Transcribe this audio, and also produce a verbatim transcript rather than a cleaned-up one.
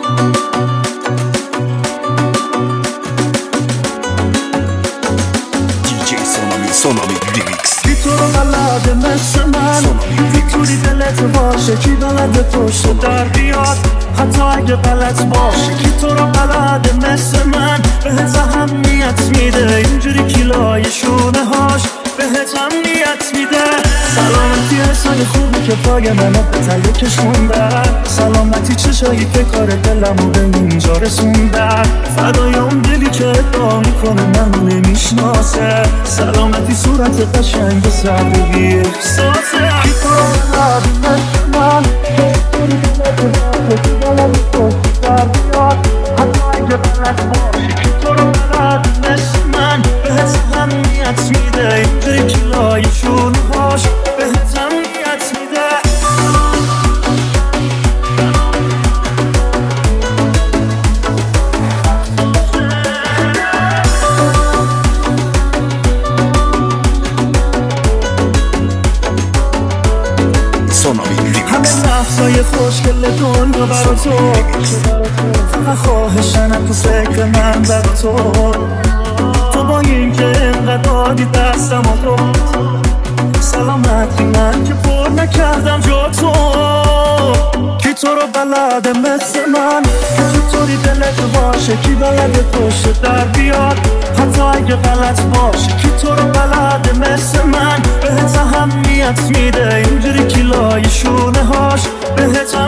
سونامی ریمیکس. کی تو رو بلده مثل من، میتونی دلت باشه، کی بلده پشت در بیاد حتی اگه غلط باشه. کی تو رو بلده مثل من، بهت اهمیت میده اینجوری کیلای شونه هاش بهت امنیت میده. سلامتی حسای خوبی که پای منو به تله کشوندن، سلامتی چشایی که کار دلمو به اینجا رسوندن، فدای اون دلی که ادعا میکنه منو نمیشناسه، سلامتی صورت قشنگ و صبر و بی احساسه. کی تو رو بلده مثل من، کی بلده پشت در بیاد حتی اگه غلط باشه. کی تو رو بلده مثل من، بهت اهمیت میده اینجوری کیلای شونه هاش بهت امنیت میده. همه نفسای خوشگل دنیا برا تو، فقط خواهشن تو فکر من برا تو. تو با این که انقدر دادی دستم و تو، سلامتی من که پر نکردم جا تو. کی تو رو بلده مثل من، که چطوری دلت باشه، کی بلده پشت در بیاد حتی اگه غلط باشه. کی تو رو بلده مثل من، بهت اهمیت میده اینجوری کیلای شونه هاش بهت